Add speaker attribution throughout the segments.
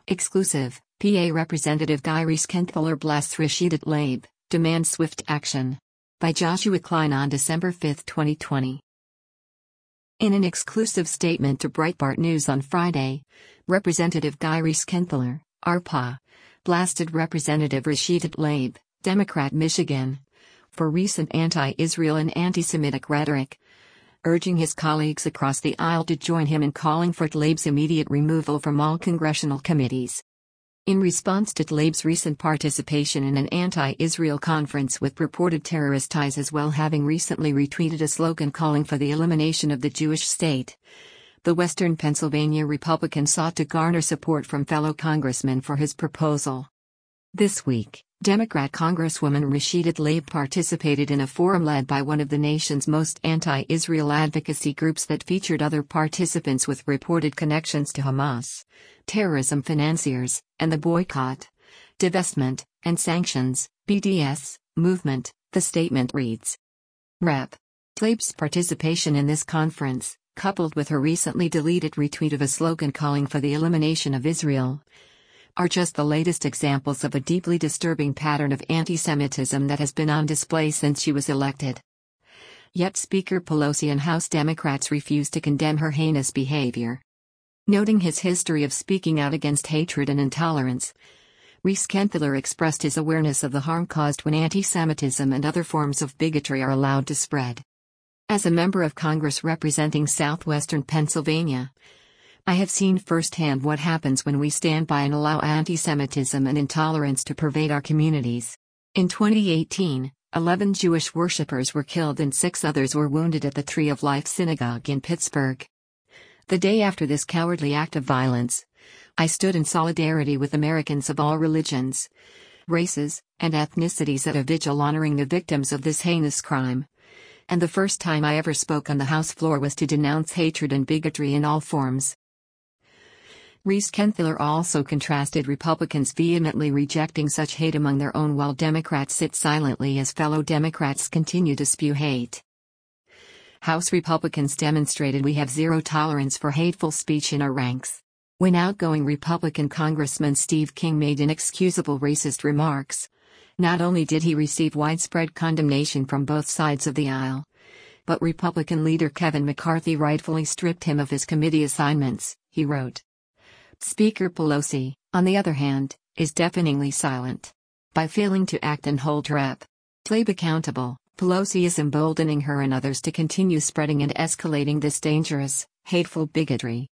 Speaker 1: Exclusive, PA Representative Guy Reschenthaler blasts Rashida Tlaib, demands swift action. By Joshua Klein on December 5, 2020. In an exclusive statement to Breitbart News on Friday, Representative Guy Reschenthaler, RPA, blasted Representative Rashida Tlaib, Democrat Michigan, for recent anti-Israel and anti-Semitic rhetoric, urging his colleagues across the aisle to join him in calling for Tlaib's immediate removal from all congressional committees. In response to Tlaib's recent participation in an anti-Israel conference with purported terrorist ties, as well having recently retweeted a slogan calling for the elimination of the Jewish state, the Western Pennsylvania Republican sought to garner support from fellow congressmen for his proposal. This week, Democrat Congresswoman Rashida Tlaib participated in a forum led by one of the nation's most anti-Israel advocacy groups that featured other participants with reported connections to Hamas, terrorism financiers, and the boycott, divestment, and sanctions (BDS) movement, the statement reads. Rep. Tlaib's participation in this conference, coupled with her recently deleted retweet of a slogan calling for the elimination of Israel, are just the latest examples of a deeply disturbing pattern of anti-Semitism that has been on display since she was elected. Yet Speaker Pelosi and House Democrats refuse to condemn her heinous behavior. Noting his history of speaking out against hatred and intolerance, Reschenthaler expressed his awareness of the harm caused when anti-Semitism and other forms of bigotry are allowed to spread. As a member of Congress representing southwestern Pennsylvania, I have seen firsthand what happens when we stand by and allow anti-Semitism and intolerance to pervade our communities. In 2018, 11 Jewish worshippers were killed and 6 others were wounded at the Tree of Life Synagogue in Pittsburgh. The day after this cowardly act of violence, I stood in solidarity with Americans of all religions, races, and ethnicities at a vigil honoring the victims of this heinous crime. And the first time I ever spoke on the House floor was to denounce hatred and bigotry in all forms. Reschenthaler also contrasted Republicans vehemently rejecting such hate among their own while Democrats sit silently as fellow Democrats continue to spew hate. House Republicans demonstrated we have zero tolerance for hateful speech in our ranks. When outgoing Republican Congressman Steve King made inexcusable racist remarks, not only did he receive widespread condemnation from both sides of the aisle, but Republican leader Kevin McCarthy rightfully stripped him of his committee assignments, he wrote. Speaker Pelosi, on the other hand, is deafeningly silent. By failing to act and hold Rep. Tlaib accountable, Pelosi is emboldening her and others to continue spreading and escalating this dangerous, hateful bigotry.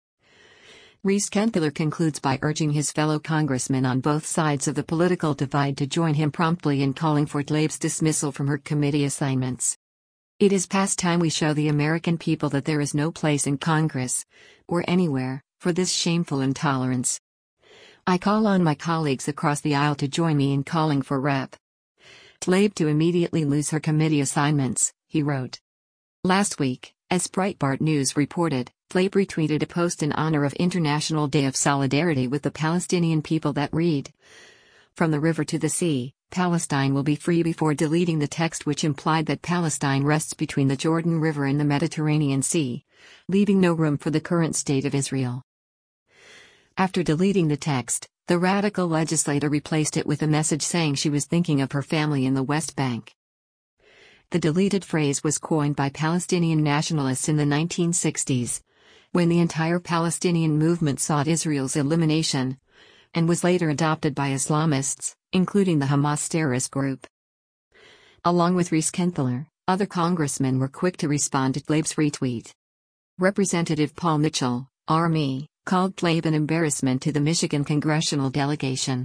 Speaker 1: Reschenthaler concludes by urging his fellow congressmen on both sides of the political divide to join him promptly in calling for Tlaib's dismissal from her committee assignments. It is past time we show the American people that there is no place in Congress, or anywhere, for this shameful intolerance. I call on my colleagues across the aisle to join me in calling for Rep. Tlaib to immediately lose her committee assignments, he wrote. Last week, as Breitbart News reported, Tlaib retweeted a post in honor of International Day of Solidarity with the Palestinian people that read, "From the river to the sea, Palestine will be free," before deleting the text which implied that Palestine rests between the Jordan River and the Mediterranean Sea, leaving no room for the current state of Israel. After deleting the text, the radical legislator replaced it with a message saying she was thinking of her family in the West Bank. The deleted phrase was coined by Palestinian nationalists in the 1960s, when the entire Palestinian movement sought Israel's elimination, and was later adopted by Islamists, including the Hamas terrorist group. Along with Reschenthaler, other congressmen were quick to respond to Tlaib's retweet. Representative Paul Mitchell, RME, called Tlaib an embarrassment to the Michigan congressional delegation.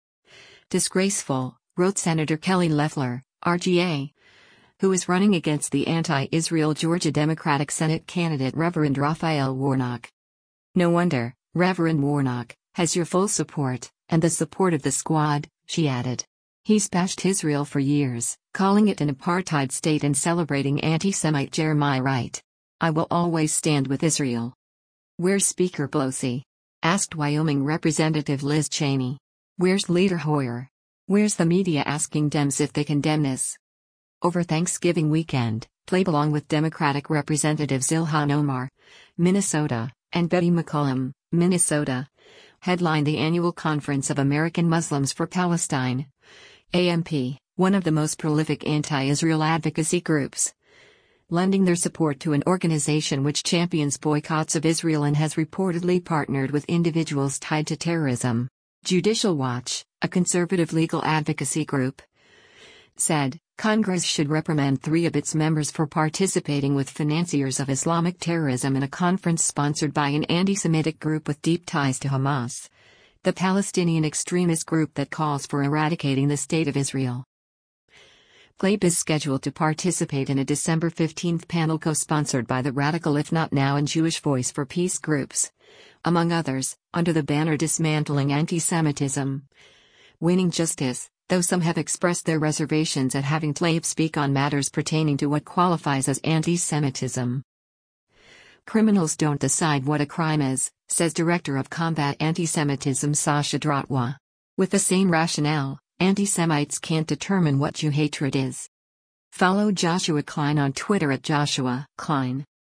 Speaker 1: Disgraceful, wrote Senator Kelly Loeffler, RGA, who is running against the anti-Israel Georgia Democratic Senate candidate Reverend Raphael Warnock. No wonder, Reverend Warnock has your full support, and the support of the squad, she added. He's bashed Israel for years, calling it an apartheid state and celebrating anti-Semite Jeremiah Wright. I will always stand with Israel. Where's Speaker Pelosi? Asked Wyoming Representative Liz Cheney. Where's Leader Hoyer? Where's the media asking Dems if they condemn this? Over Thanksgiving weekend, Tlaib along with Democratic Representatives Ilhan Omar, Minnesota, and Betty McCollum, Minnesota, headlined the annual Conference of American Muslims for Palestine, AMP, one of the most prolific anti-Israel advocacy groups, lending their support to an organization which champions boycotts of Israel and has reportedly partnered with individuals tied to terrorism. Judicial Watch, a conservative legal advocacy group, said, Congress should reprimand 3 of its members for participating with financiers of Islamic terrorism in a conference sponsored by an anti-Semitic group with deep ties to Hamas, the Palestinian extremist group that calls for eradicating the State of Israel. Tlaib is scheduled to participate in a December 15 panel co-sponsored by the Radical If Not Now and Jewish Voice for Peace groups, among others, under the banner Dismantling Anti-Semitism, Winning Justice, though some have expressed their reservations at having Tlaib speak on matters pertaining to what qualifies as anti-Semitism. Criminals don't decide what a crime is, says Director of Combat Anti-Semitism Sasha Dratwa. With the same rationale, anti-Semites can't determine what Jew hatred is. Follow Joshua Klein on Twitter at Joshua Klein.